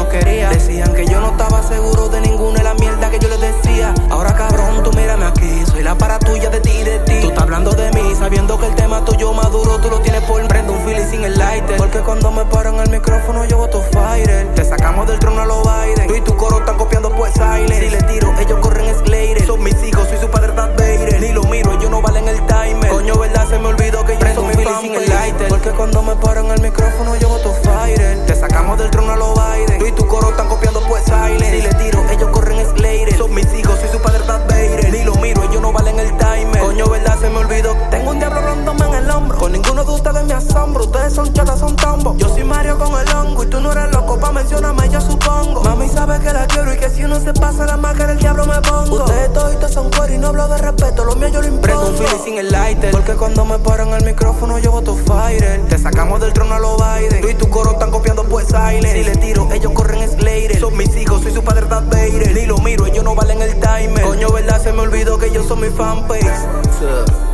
quería. Decían que yo no estaba seguro de ninguna de la mierda que yo les decía. Ahora cabrón, tú mírame aquí, soy la para tuya de ti y de ti. Tú estás hablando de mí, sabiendo que el tema tuyo maduro, tú lo tienes por prende un fili sin el lighter. Porque cuando me paran el micrófono yo voto fire. Te sacamos del trono a los Biden. Tú y tu coro están copiando pues silent. Si le tiro, ellos corren Slater. Son mis hijos, soy su padre Darth Vader. Ni lo miro, ellos no valen el timer. Coño, verdad, se me olvidó que yo soy mi fan sin el lighter. Porque cuando me paran el micrófono yo voto fire. Te sacamos del trono a los Biden. Tú y tu coro están copiando pues silent. Si le tiro, ellos corren Slater. Son mis hijos, soy su padre Darth Vader. Ni lo miro, ellos no valen el timer. Coño, verdad, se me olvidó. Tengo un diablo hablándome en el hombro. Con ninguno de ustedes me asombro. Ustedes son chatas, son tambos. Yo soy Mario con el hongo y tú no eres loco pa' mencionarme, yo supongo. Mami sabe que la quiero y que si uno se pasa la máscara el diablo me pongo. Ustedes toditos son cuero y no hablo de respeto, lo mío yo lo impongo. Prendo un fili sin el lighter. Porque cuando me paran el micrófono yo voto fire. Te sacamos del trono a los Biden. Tú y tu coro están copiando pues silent. Si le tiro, ellos corren Slater. Son mis hijos, soy su padre Darth Vader. Ni lo miro, ellos no valen el timer. Coño, verdad, se me olvidó que yo soy mi fanpage.